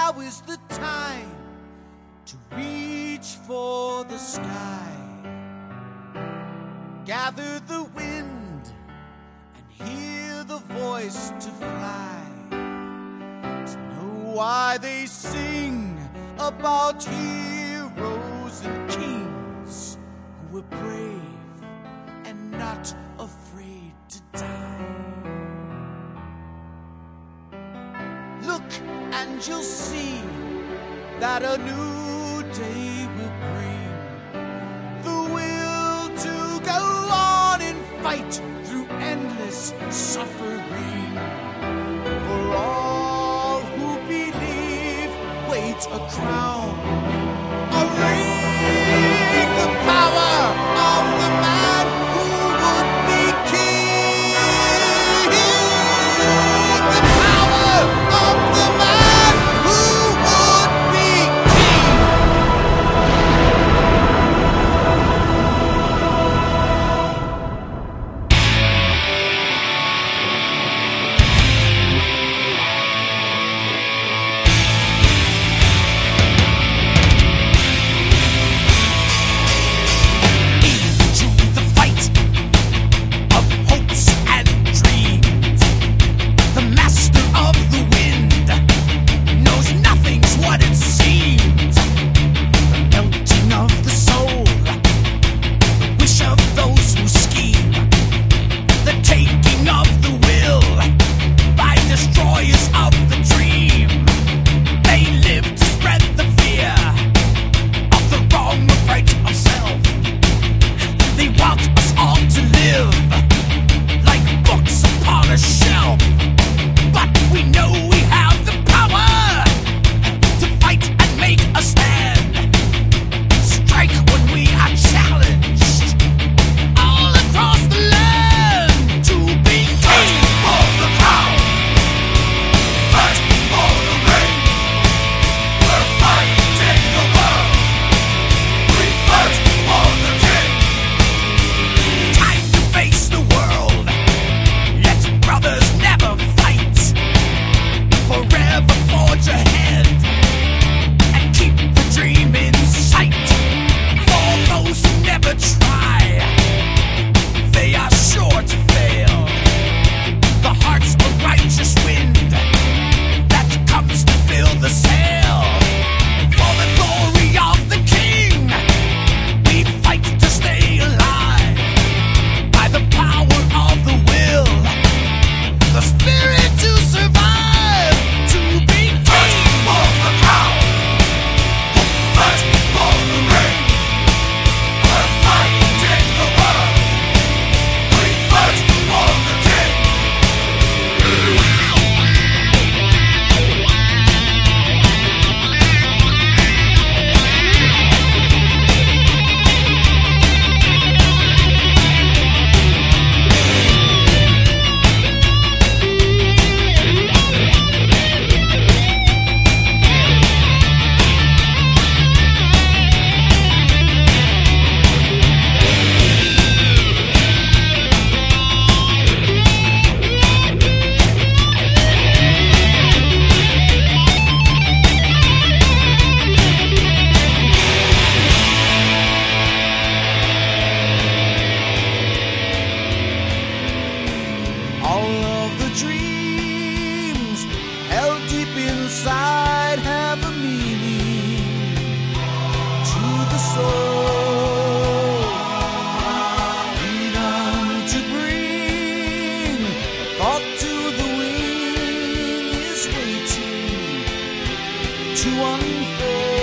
now is the time to reach for the sky. Gather the wind and hear the voice to fly. To know why they sing about heroes and kings who were brave and not afraid to die. Look and you'll see that a new day will bring the will to go on and fight through endless suffering. For all who believe wait a crown, a ring, the power of the man who would be king. The power of the man who would be king. Into the fight of hopes and dreams, the master of the wind knows nothing's what it seems. The melting of the soul, the wish of those who scheme, the taking of the will by destroyers of the dream. They live to spread the fear of the wrong or right of self. They want us all to live like books upon a shelf. But we know we have the power to fight and make a stand. Strike when we are challenged all across the land to be king. For the crown, fight for the ring. We're fighting the world. We fight for the king. Time to face the world. Let brothers never fight. Forever forge ahead and keep the dream in sight. For those who never try, they are sure to fail. The heart's a righteous wind that comes to fill the sail. For the glory of the king, we fight to stay alive. By the power of the will, the spirit to survive, to be king. For the crown, fight for the ring. We're fighting the world. We fight for the king. All of the dreams held deep inside have a meaning to the soul. Freedom to bring a thought to the wing is waiting to unfold.